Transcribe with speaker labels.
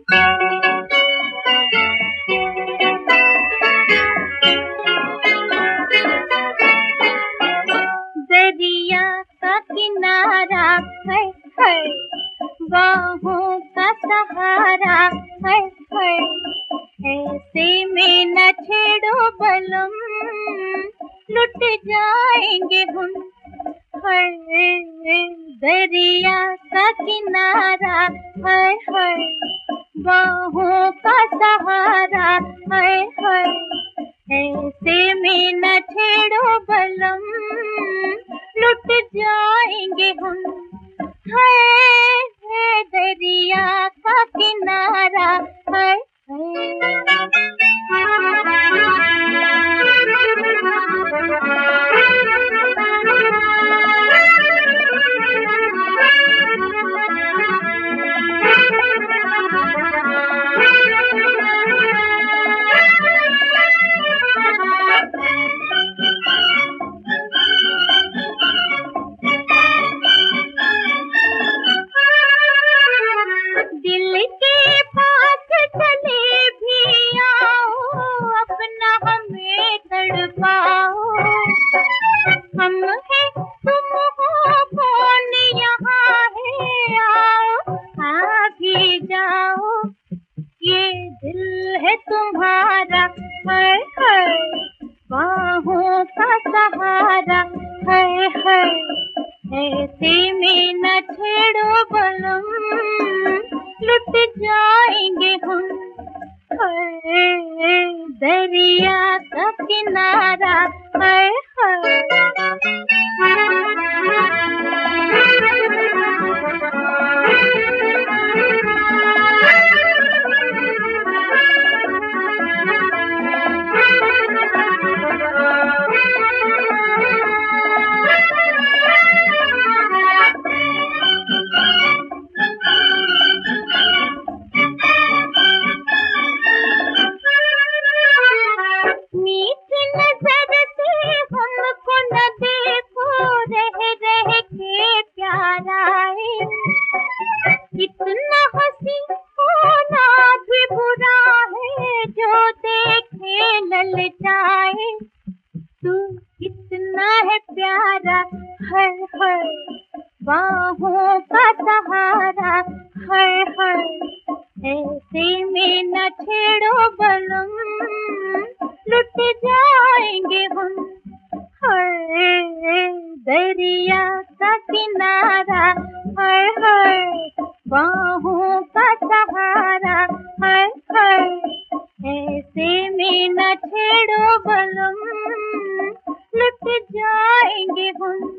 Speaker 1: दरिया का किनारा है, बाहों का सहारा है, ऐसे में न छेड़ो बलम, लुट जाएंगे हम। दरिया का किनारा है, बाहों का सहारा है, ऐसे में न छेड़ो बलम, लुट जाएंगे हम। है दरिया का किनारा है। दिल के पास चले भी आओ, अपना हमें तड़पाओ। हम हैं तुम हो कौन यहाँ है, आओ आ भी जाओ। ये दिल है तुम्हारा है, बाहों का सहारा है, ऐसे में न छेड़ो बलम, लुट जाएंगे हम। दरिया का किनारा है। मीठी नजर से हमको न देखो, रह रह के प्यार आए। इतना हंसी होना भी बुरा है, जो देखे ललचाए। तू इतना है प्यारा है, बाहों का सहारा है, ऐसे में न छेड़ो बलम, लुट जाएंगे हम। दरिया का किनारा है, बाहों का सहारा है, ऐसे में न छेड़ो बलम, लुट जाएंगे हम।